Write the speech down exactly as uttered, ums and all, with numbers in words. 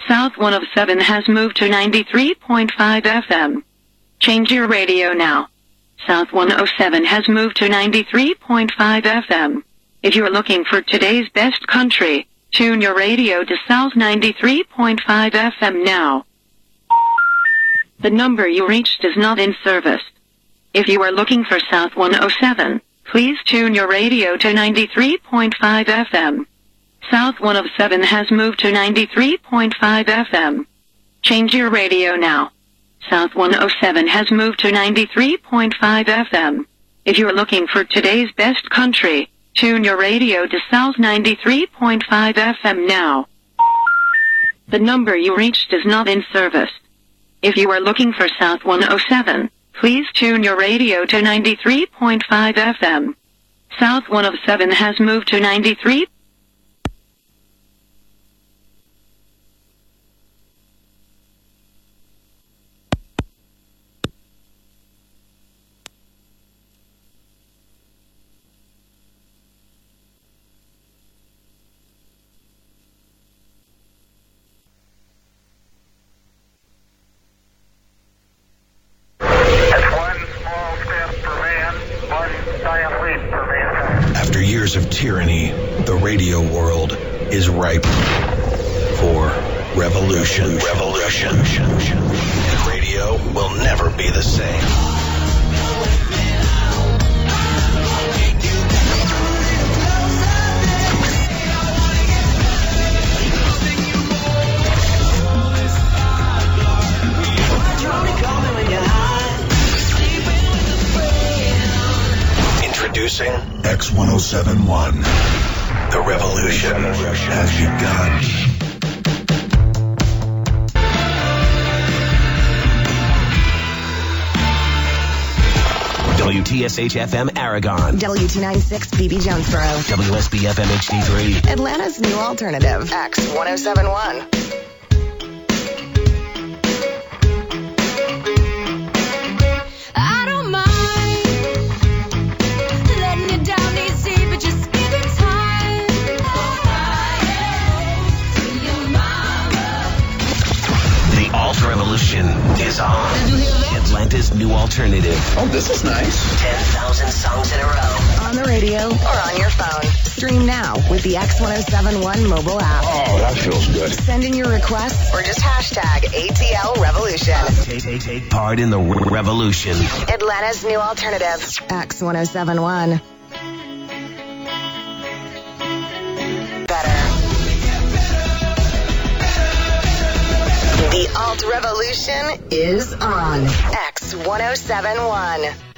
South one oh seven has moved to ninety-three point five F M. Change your radio now. South one oh seven has moved to ninety-three point five F M. If you're looking for today's best country, tune your radio to South ninety-three point five F M now. The number you reached is not in service. If you are looking for South one oh seven, please tune your radio to ninety-three point five F M. South one oh seven has moved to ninety-three point five F M. Change your radio now. South one oh seven has moved to ninety-three point five F M. If you're looking for today's best country, tune your radio to South ninety-three point five F M now. The number you reached is not in service. If you are looking for South one oh seven, please tune your radio to ninety-three point five F M. South one oh seven has moved to ninety-three. After years of tyranny, the radio world is ripe for revolution. Revolution. And radio will never be the same. Introducing X one oh seven point one. The revolution has begun. W T S H F M Aragon. W two ninety-six B B Jonesboro. W S B F M H D three. Atlanta's new alternative. X one oh seven point one. Revolution is on. Atlanta's new alternative. Oh, this is nice. ten thousand songs in a row. On the radio or on your phone. Stream now with the X one oh seven point one mobile app. Oh, that feels good. Send in your requests or just hashtag A T L Revolution. Take, take, take part in the re- revolution. Atlanta's new alternative. X one oh seven point one. Better. The Alt Revolution is on X one oh seven point one.